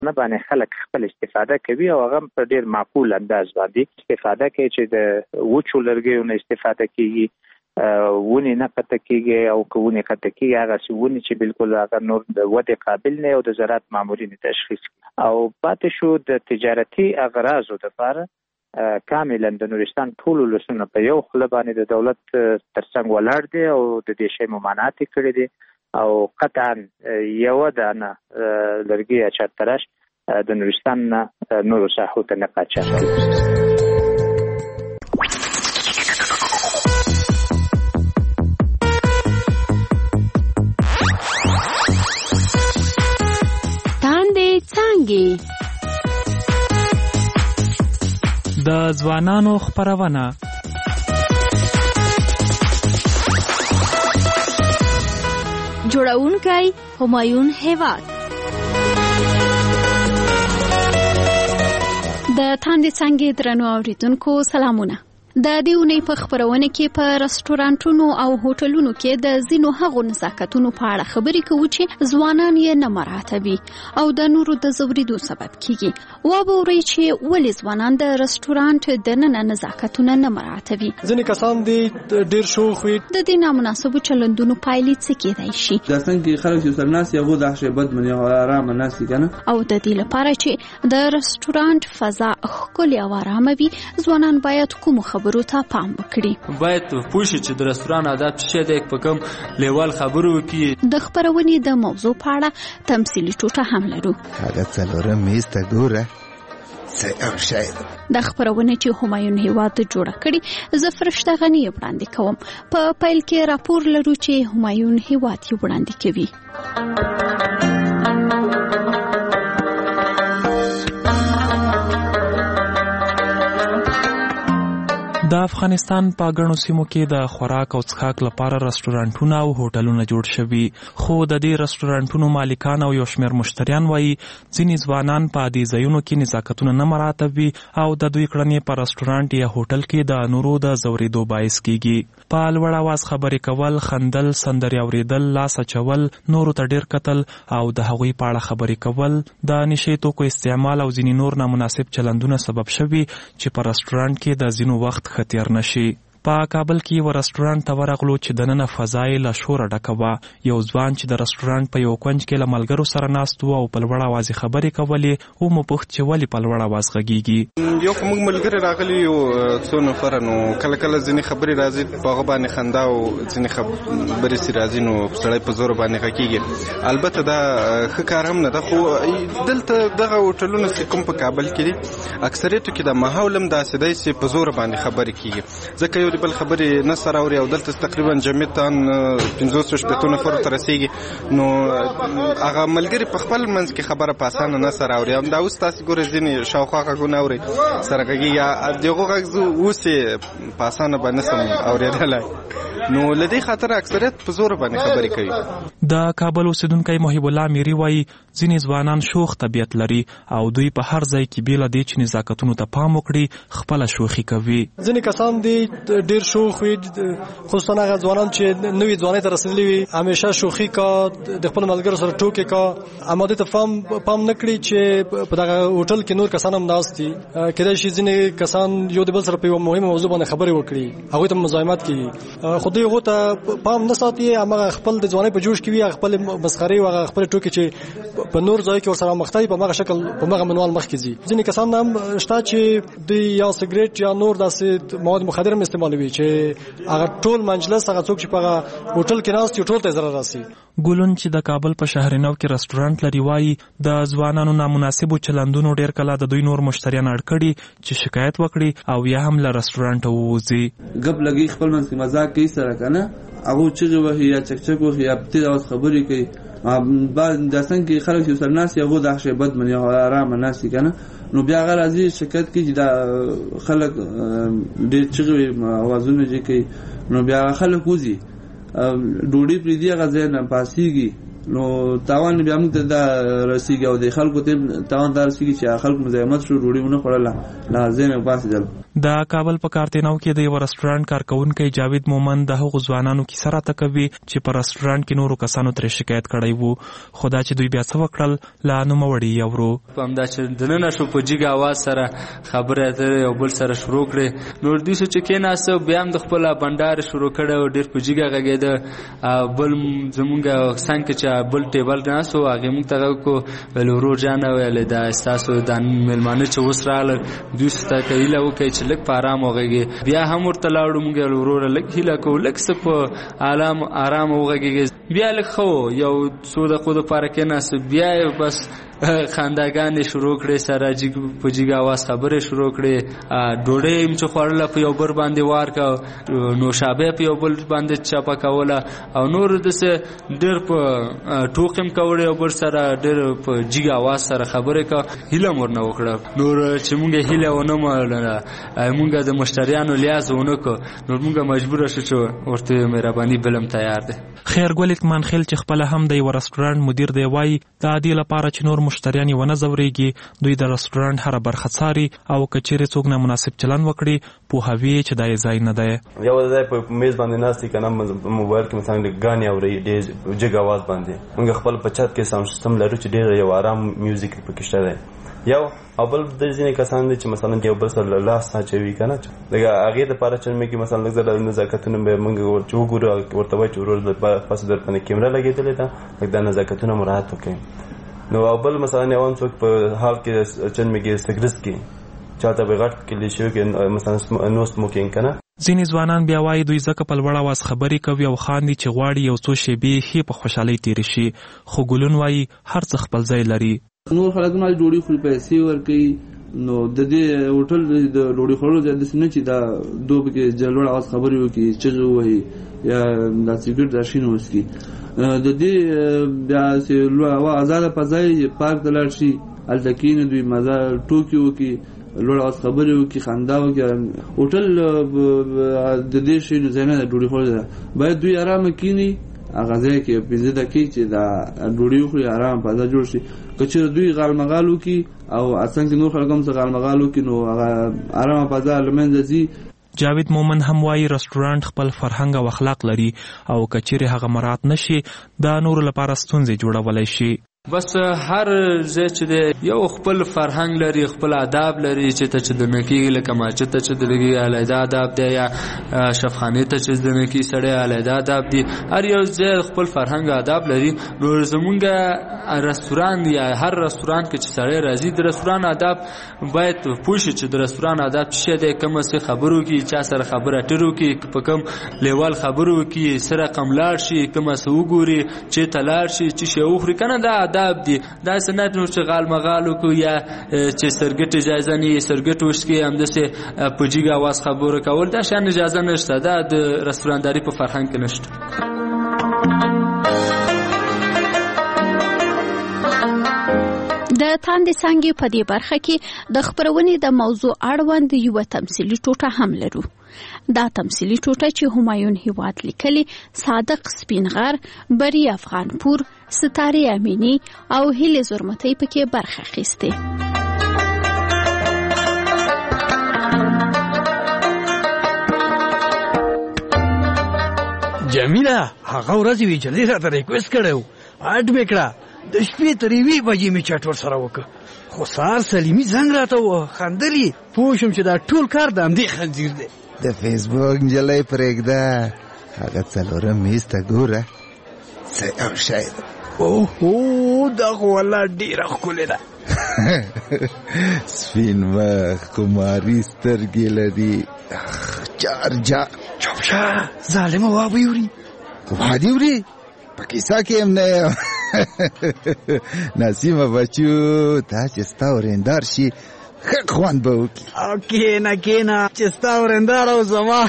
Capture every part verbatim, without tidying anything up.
نه باندې خلک خپل استفاده کوي او هغه په ډیر معقول انداز باندې استفاده کوي چې د وچو لرګیو نه استفاده کوي ونی نه قطع کیږي او کوونه قطع کیږي هغه ونی چې بالکل هغه نور د ودې قابل نه او د زراعت مامورین تشخیص او پاتې شو د تجارتي اغراضو لپاره کاملا د نورستان ټول لسونه په یو خله باندې د دولت ترڅنګ ولاړ دي او د دې شی ممانعت کړی دي او قطعا یو دانه لرګي چترش د نورستان نور ساحو ته نه قاچاق د ځوانانو خپرونه جوړونکی همایون هیواد د تاندې څنګه درنو اوریدونکو سلامونه. د دې اونۍ په خبرونه کې په رستورانټونو او هوټلونو کې د ځینو هغو نزاکتونو په اړه خبرې کوو چې ځوانان یې نه مراعاتوي او د نورو د ځوریدو سبب کیږي. وابورئ چې ولې ځوانان د رستورانټ دننه نزاکتونه نه مراعاتوي. ځینې کسان دي ډېر شوخ وي. د دې نامناسبو چلندونو پایلې څه کېدای شي؟ دا څنګه خلک چې سرناس یو د عشبت منی او آرام ناسي کنه او د دې لپاره چې د رستورانټ فضا ښکلې او آرامه وي ځوانان باید کوم خبرو ته پام وکړي. باید پوښي چې د رستوران عادت څه دی په کوم لیول خبرو کې. د خبرونې د موضوع په اړه تمثيلي ټوټه هم لرو. هغه څلورم میز ته ګوره څه او شاید د خبرونې چې همایون هیواد جوړه کړي زه فرشته غنی وړاندې کوم. په پیل کې راپور لرو چې همایون هیواد یې وړاندې کوي. د افغانستان په ګڼو سیمو کې د خوراک او څښاک لپاره رستورانټونه او هوټلونه جوړ شوي، خو د دې رستورانټونو مالکان او یو شمېر مشتریان وایي ځینې ځوانان په دې ځایونو کې نزاکتونه نه مراعاتوي او د دوی کړنې په رستورانټ یا هوټل کې د نورو د ځورېدو باعث کیږي. په لوړ اواز خبرې کول، خندل، سندرې اورېدل، لاس اچول، نورو ته ډېر کتل او د هغوی په اړه خبرې کول د نشې توکو استعمال او ځینې نور نامناسب چلندونه سبب شوي چې په رستورانټ کې د ځینو وخت خطر نشي. په کابل کې یو رستورانټ ته ورغلو چې دننه فضا یې له شوره ډکه وه. یو ځوان چې د رستورانټ په یو کونج کې له ملګرو سره ناست و او په لوړ اواز خبرې کولې، ومو پوښت چې ولې په لوړ اواز غږیږي. یو کوم ملګری راغلی یو څو نفر نو کله کله ځینې خبرې راځي په هغه باندې خندا او ځینې خبرې سي راځي نو سړی په زور باندې غږیږي. البته دا ښه کار هم نه ده، خو دلته دغه هوټلونه چې کوم په کابل کې دي اکثریتو کې د ماحول هم داسې دی چې په زور باندې خبرې کیږي، ځکه د بل خبرې نه سره اوري او دلته تقریبا جمعیتان پنځوس شپږ نفر تر رسیږي نو هغه ملګری په خپل منځ کې خبره په اسانه نه سره اوري. هم دا اوس تاسو ګورئ ځینې شاوخوا غږونه اوري سره غږیږي یا دغه غږ اوس په اسانه باندې سم اورېدلی نو لدې خاطر اکثریت په زور باندې خبرې کوي. د کابل اوسیدونکی محب الله میری وایي ځینې ځوانان شوخ طبیعت لري او دوی په هر ځای کې بیله دې چې نزاکتونو ته پام وکړي خپله شوخي کوي. ځینې کسان دي ډېر شوخ وي، خصوصا هغه ځوانان چې نوې ځوانۍ ته رسېدلي وي همیشه شوخي کا، د خپل ملګرو سره ټوکې کا، اما دې ته پام پام نه کړي چې په دغه هوټل کې نور کسان هم ناست دي. کېدای شي ځینې کسان یو د بل سره په یوه مهمه موضوع باندې خبرې وکړي، هغوی ته مزاحمت کېږي، خو دوی هغو ته پام نه ساتي، هماغه خپل د ځوانۍ په جوش کې وي، هغه خپل مسخرې او هغه خپل ټوکې چې په نور ځای کې ورسره مخته وي په هغه شکل په هغه منوال مخکې ځي. ځینې کسان هم شته چې دوی یا سګرټ یا نور داسې مواد مخدر هم استعمالوي چې هغه ټول مجلس هغه څوک چې په هوټل کې ناست یو ټول ته ضرر راسي. ګلون چې د کابل په شهرنو کې رستورانټ لري وایي د ځوانانو نامناسبو چلندونو ډېر کله د دوی نور مشتریان اړ کړي چې شکایت وکړي او یا هم له رستورانټ ووځي. ګپ لګي خپل منځ کې مزاق کوي سره کنه هغه چې وهي یا چکچک وهي یا په دې خبرې کوي. بعد د څنګه خلک چې سرناس یو د عشبت منی او آرام ناسي کنه نو بیا غل ازي شکایت کوي دا خلک ډېر چغوي اوازونه کوي نو بیا خلک وځي ډوډۍ پرې دی غزه نه پاسيږي نو تاوان بیا موږ ته دا رسیږي او د خلکو ته تاوان دا رسیږي چې خلک مزاحمت شو ډوډۍ ونه خوړله لازم باسدل. د کابل په کارتیناو کې د یو رستورانت کارکونکي جاوید مومن د هغو ځوانانو کیسه راته کوي چې په رستورانت کې نورو کسانو ترې شکایت کړی وو، خو دا چې دوی بیا څه وکړل لا نوموړي یې اورو. همدا چې دننه شو په جګ اواز سره خبرې اترې یو بل سره شروع کړې. نور دوی چې کېناسته بیا هم د خپل بنډار شروع کړه او ډېر په جګه غږېده. بل زمونږ څنګ کې چې بل ټیبل ناست و هغې موږ ته غږ کړو ویل ورور جانه ویلې دا ستاسو دا مېلمانه چې اوس راغلل دوی ته هیله وکړئ چې لږ په ارام وغږېږي. بیا هم ورته لاړو موږ ویل وروره لږ هیله کوو لږ څه په ارام وغږېږي. بیا لږ ښه و یو څو دقیقو دپاره کېناست بیا یې بس خنداګانې شروع کړې سره جګ په جګ اواز خبرې شروع کړې. ډوډۍ هم چې خوړله په یو بل باندې وار که نوشابه په یو بل باندې چپه کوله او نور داسې ډېر په ټوق هم کوړې او بل سره ډېر په جګ اواز سره خبرې که هیله م ورنه وکړه. نور چې مونږ هیله ونه منله مونږ د مشتریانو لیاز ونه کړو نور مونږ مجبوره شو چې ورته مهرباني بلم تیار دی. خیرګل اطمان خیل چې خپله هم د یو رستورانت مدیر دی وایي د دې لپاره چې نور مشتریان یې ونه ځورېږي دوی د رستورانت هره برخه څاري او که چیرې څوک نامناسب چلند وکړي پوهوي چې دا یې ځای نه دی. یو ځای په میز باندې ناست دی که نه موبایل کې مثلا ګانې اوري ډېر جګ اواز باندې موږ خپل په چت کې ساوند سیسټم لرو چې ډېر یو ارام میوزیک پکې شته دی. یو او بل د ځینې کسان دي چې مثلا یو بل سره لاس اچوي که نه لکه هغې دپاره چې موږ مثلا لږ زره نزاکتونه به موږ چې وګورو ورته وایو چې ورور پاسه در باندې کیمره لګېدلې ده لږ دا نزاکتونه مراعات وکړئ. نو او بل مثلا یو څوک په حال کې چن میږي سګرټ کې چاته به غټ کلی شو کې مثلا نو سموکینګ که نه. ځینې ځوانان بیا وایي دوی ځکه په لوړ اواز خبرې کوي او خاندي چې غواړي یو څو شېبې ښې په خوشحالۍ تېرې شي، خو ګلون وایي هر څه خپل ځای لري. نور خلک نه ډوډۍ خوري پیسې ورکوي نو د دې هوټل د ډوډۍ خوړلو ځای داسې نه چې دا دوی پکې لوړ اواز خبرې وکړي چغې ووهي یا دا سګرټ دا شي نه وڅکي. د دې بیا چې ازاده فضا پارک ته لاړ شي هلته کښېني دوی مزه ټوکې وکړي لوړ اواز خبرې وکړي خندا وکړي. هوټل د دې شي نه ځای نه ده ډوډۍ خوړلو ځای باید دوی ارامه کښېني هغه ځای کې پنځه دقیقې چې دا ډوډۍ وخوري ارام فضا جوړ شي. که چېرې دوی غالمغال وکړي او اصلا کې نور خلک هم څه غالمغال وکړي نو هغه ارامه فضا له منځه ځي. جاوید مومن هم وایي رستورانت خپل فرهنګ او اخلاق لري او که چیرې هغه مراعات نشي دا نورو لپاره ستونزې جوړولی شي. بس هر ځای چې دی یو خپل فرهنګ لري خپل آداب لري چې ته چې دننه کېږي لکه ماچه ته چې دلګي علیحده آداب دی یا شفخانې ته چې دننه کېږي سړی علیحده آداب دي. هر یو ځای خپل فرهنګ آداب لري. نو زمونږ رستوران یا هر رستوران کې چې سړی راځي د رستوران آداب باید پوه شي چې د رستوران آداب څه شی دی کومه څه خبرو کې چا سره خبره اترو کې په کوم لیول خبرو کې سره کم لاړ شي کومه څه وګوري چې ته لاړ شي چې شی وخوري که نه دا آداب دي. دا سنت نو چې غال مغالو کو یا چې سرګټ اجازه نه سرګټ وشکي همداسې په جګ اواز خبرو کول دا شان اجازه نشته. دا د رستورانتداري په فرهنګ کې نشته. د تاندې څانګې په دې برخه کې د خبرونې د موضوع اړوند یوه تمثیلي ټوټه هم لرو. دا تمثیلي ټوټه چې همایون هیواد لیکلي صادق سپینغر، بری افغانپور، ستارې امینی او هیلې زرمتۍ پکې برخه اخیستې. جمیله هغه ورځ یوې جلۍ راته ریکویسټ کړی و اډ مې کړه د شپې تر یوې بجې مې چټ ورسره وکړه خو سهار سلیمي زنګ راته ووهه خندل یې پوه شوم چې دا ټول کار د همدې خنزیر دی. د فیسبوک نجلۍ پرېږده هغه څلورم میز ته ګوره څه یو شی ده. اوهو دا خو والله ډېره ښکلې ده. سپین مخ قماري سترګې لري جار جار. چوپ شه ظالمه وا به یوري وا دې وري په کیسه کې هم نه یم. نسیمه بچو دا چې ستا ورېندار شي ښه خوند به وکړي. او کېنه کېنه چې ستا ورېندار او زما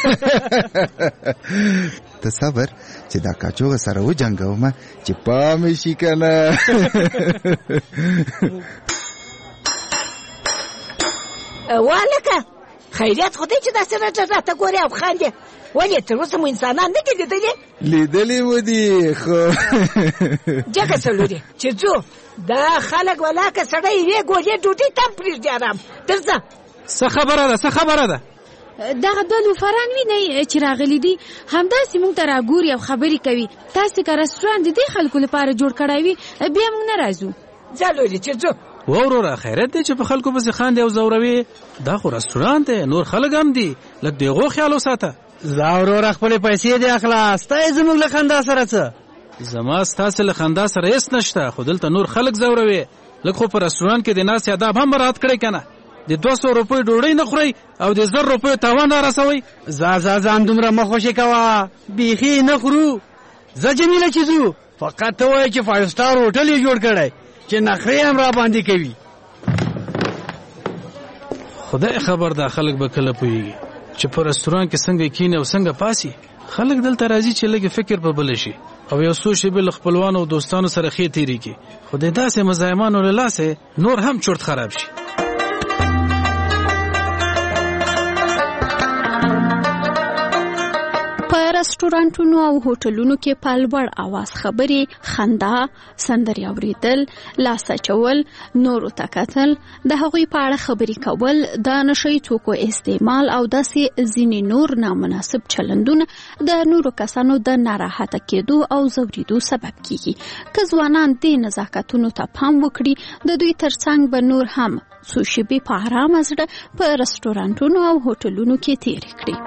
ته صبر چې دا کاچوغه سره وجنګومه چې پام شي که نه. والکه خیریت خو دی چې داسې راته ګورې او خاندې ولې تر اوسه مو انسانان نه دي لیدلي لیدلي مو دي خو جګه څلورې چې ځو دا خلک ولاکه سړی یوې ګولې ډوډۍ ته هم پرېږدي ارام درځه څه خبره ده څه خبره ده دغه دوه لوفران وینئ چې راغلي دي همداسې موږ ته راګوري او خبرې کوي تاسې که رسټورانټ د دې خلکو لپاره جوړ کړی وي بیا موږ نه راځو ځه لورې چې ځو وروره خیرت دی چې په خلکو پسې خاندې او ځوروي دا خو رسټورانټ دی نور خلک هم دي لږ د هغو خیال وساته ځه وروره خپلې پیسې دې اخله ستا یې زموږ له خندا سره څه زما ستاسې له خندا سره هېڅ نشته خو دلته نور خلک ځوروي لږ خو په رسټورانټ کې د ناستې آداب هم مراعات کړئ که نه د دوه سوه روپیو ډوډۍ نه خورئ او د زر روپیو تاوان را رسوئ ځه ځه ځان دومره مه خوشې کوه بیخي نه خورو ځه جمیله چې ځو فقط ته وایې چې فایو سټار هوټل یې جوړ کړی چې نخرې هم را باندې کوي خدای خبر دا خلک به کله پوهېږي چې په رستوران کې څنګه کینې او څنګه پاسي خلک دلته راځي چې لږ فکر په بله شي او یو څو شېبې له خپلوانو او دوستانو سره ښې تېرې کړي خو د داسې مزاحمانو له لاسه نور هم چورت خراب شي رستورانټونو او هوټلونو کې په لوړ اواز خبرې خندا سندرې اوریدل لاس اچول نورو ته کتل د هغوی په اړه خبرې کول د نشهیي توکو استعمال او داسې ځینې نور نامناسب چلندونه د نورو کسانو د ناراحته کېدو او ځورېدو سبب کیږي که ځوانان دې نزاکتونو ته پام وکړي د دوی ترڅنګ به نور هم څو شېبې په ارامه زړه په رستورانټونو او هوټلونو کې تېرې کړي.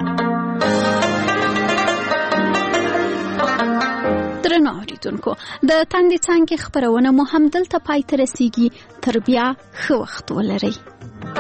درنو اوریدونکو د تاندې څانګې خپرونه مو هم دلته پای ته رسیږي تر بیا ښه وخت ولرئ.